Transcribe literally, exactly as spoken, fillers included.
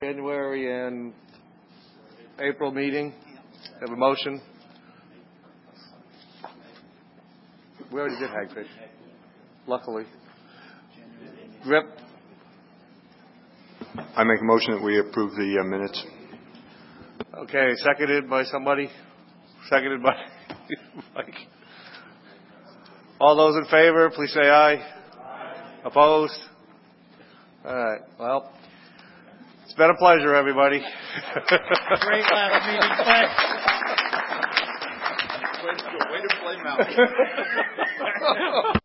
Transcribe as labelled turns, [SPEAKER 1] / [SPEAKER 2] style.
[SPEAKER 1] January and April meeting. Have a motion. We already did Hagfish. Luckily. Grip.
[SPEAKER 2] I make a motion that we approve the uh, minutes.
[SPEAKER 1] Okay, seconded by somebody. Seconded by Mike. All those in favor, please say aye. Aye. Opposed? All right. Well, it's been a pleasure, everybody.
[SPEAKER 3] Great last meeting. Thanks.
[SPEAKER 2] Way to play mouse.